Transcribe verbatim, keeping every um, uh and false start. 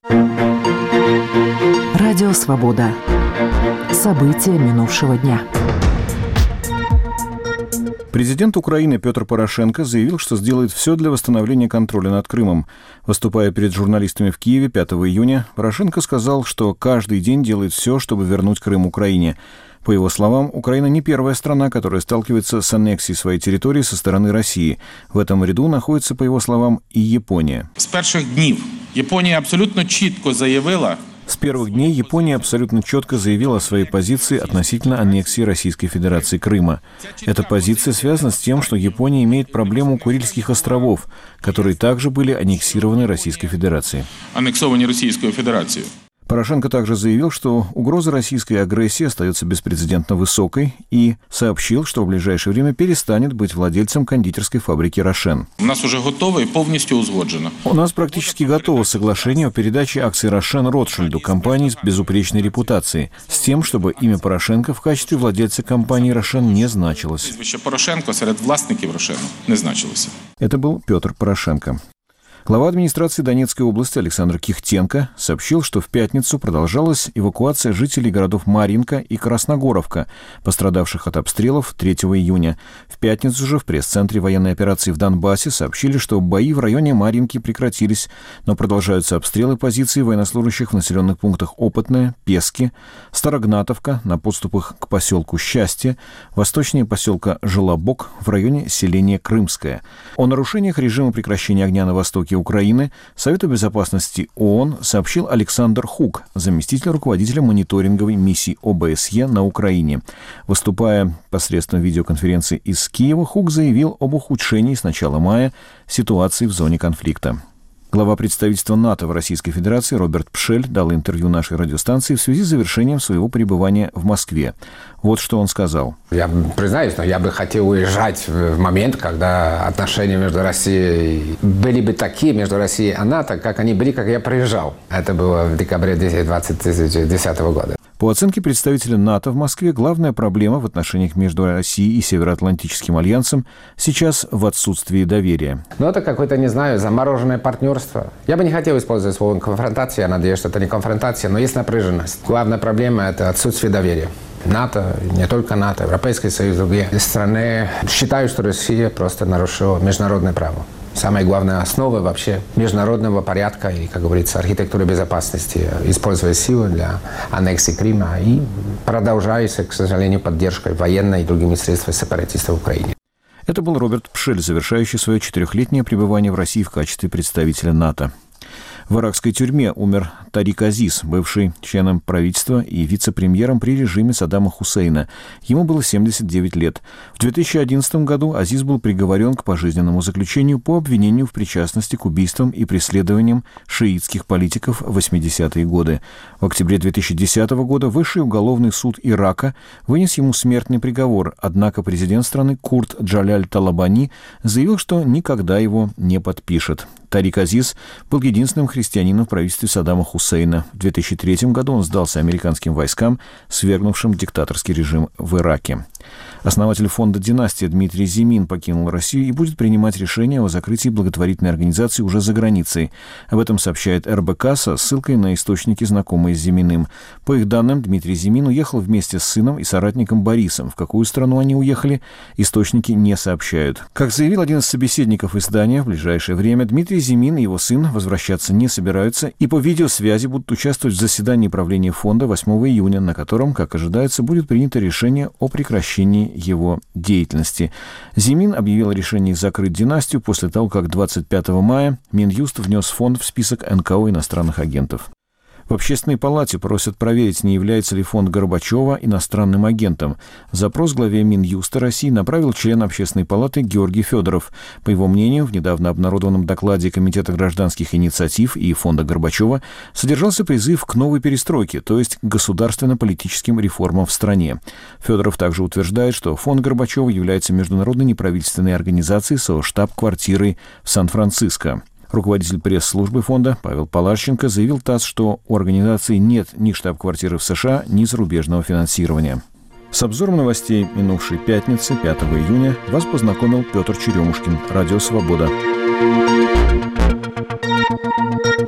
Радио «Свобода». События минувшего дня. Президент Украины Петр Порошенко заявил, что сделает все для восстановления контроля над Крымом. Выступая перед журналистами в Киеве пятого июня, Порошенко сказал, что каждый день делает все, чтобы вернуть Крым Украине. По его словам, Украина не первая страна, которая сталкивается с аннексией своей территории со стороны России. В этом ряду находится, по его словам, и Япония. С первых дней Япония абсолютно четко заявила, С первых дней Япония абсолютно четко заявила о своей позиции относительно аннексии Российской Федерации Крыма. Эта позиция связана с тем, что Япония имеет проблему Курильских островов, которые также были аннексированы Российской Федерацией. Аннексованные Российской Федерацией. Порошенко также заявил, что угроза российской агрессии остается беспрецедентно высокой и сообщил, что в ближайшее время перестанет быть владельцем кондитерской фабрики «Рошен». У нас уже готово и полностью узгоджено. У нас практически готово соглашение о передаче акций «Рошен» Ротшильду, компании с безупречной репутацией, с тем, чтобы имя Порошенко в качестве владельца компании «Рошен» не значилось. Прізвище Порошенко серед власників «Рошену» не значилося. Это был Петр Порошенко. Глава администрации Донецкой области Александр Кихтенко сообщил, что в пятницу продолжалась эвакуация жителей городов Марьинка и Красногоровка, пострадавших от обстрелов третьего июня. В пятницу же в пресс-центре военной операции в Донбассе сообщили, что бои в районе Марьинки прекратились, но продолжаются обстрелы позиций военнослужащих в населенных пунктах Опытное, Пески, Старогнатовка на подступах к поселку Счастье, восточнее поселка Желобок в районе селения Крымское. О нарушениях режима прекращения огня на востоке Украины Совету безопасности ООН сообщил Александр Хук, заместитель руководителя мониторинговой миссии О Бэ С Е на Украине. Выступая посредством видеоконференции из Киева, Хук заявил об ухудшении с начала мая ситуации в зоне конфликта. Глава представительства НАТО в Российской Федерации Роберт Пшель дал интервью нашей радиостанции в связи с завершением своего пребывания в Москве. Вот что он сказал. Я признаюсь, но я бы хотел уезжать в момент, когда отношения между Россией были бы такие, между Россией и НАТО, как они были, как я приезжал. Это было в декабре две тысячи двадцать десятого года. По оценке представителя НАТО в Москве, главная проблема в отношениях между Россией и Североатлантическим альянсом сейчас в отсутствии доверия. Ну, это какое-то, не знаю, замороженное партнерство. Я бы не хотел использовать слово конфронтация, я надеюсь, что это не конфронтация, но есть напряженность. Главная проблема – это отсутствие доверия. НАТО, не только НАТО, Европейский Союз, другие страны считают, что Россия просто нарушила международное право. Самая главная основа вообще международного порядка и, как говорится, архитектуры безопасности, используя силы для аннексии Крыма и продолжается, к сожалению, поддержкой военной и другими средствами сепаратистов в Украине. Это был Роберт Пшель, завершающий свое четырехлетнее пребывание в России в качестве представителя НАТО. В иракской тюрьме умер Тарик Азиз, бывший членом правительства и вице-премьером при режиме Саддама Хусейна. Ему было семьдесят девять лет. В две тысячи одиннадцатом году Азиз был приговорен к пожизненному заключению по обвинению в причастности к убийствам и преследованиям шиитских политиков в восьмидесятые годы. В октябре две тысячи десятого года Высший уголовный суд Ирака вынес ему смертный приговор, однако президент страны Курт Джаляль Талабани заявил, что никогда его не подпишет. Тарик Азиз был единственным христианином в правительстве Саддама Хусейна. В две тысячи третьем году он сдался американским войскам, свергнувшим диктаторский режим в Ираке. Основатель фонда «Династия» Дмитрий Зимин покинул Россию и будет принимать решение о закрытии благотворительной организации уже за границей. Об этом сообщает Эр Бэ Ка со ссылкой на источники, знакомые с Зиминым. По их данным, Дмитрий Зимин уехал вместе с сыном и соратником Борисом. В какую страну они уехали, источники не сообщают. Как заявил один из собеседников издания, в ближайшее время Дмитрий Зимин и его сын возвращаться не собираются и по видеосвязи будут участвовать в заседании правления фонда восьмого июня, на котором, как ожидается, будет принято решение о прекращении его деятельности. Зимин объявил о решении закрыть династию после того, как двадцать пятого мая Минюст внес фонд в список эн ка о иностранных агентов. В Общественной палате просят проверить, не является ли фонд Горбачева иностранным агентом. Запрос главе Минюста России направил член Общественной палаты Георгий Федоров. По его мнению, в недавно обнародованном докладе Комитета гражданских инициатив и фонда Горбачева содержался призыв к новой перестройке, то есть к государственно-политическим реформам в стране. Федоров также утверждает, что фонд Горбачева является международной неправительственной организацией со штаб-квартирой в Сан-Франциско. Руководитель пресс-службы фонда Павел Палащенко заявил ТАСС, что у организации нет ни штаб-квартиры в США, ни зарубежного финансирования. С обзором новостей минувшей пятницы, пятого июня, вас познакомил Петр Черемушкин, Радио «Свобода».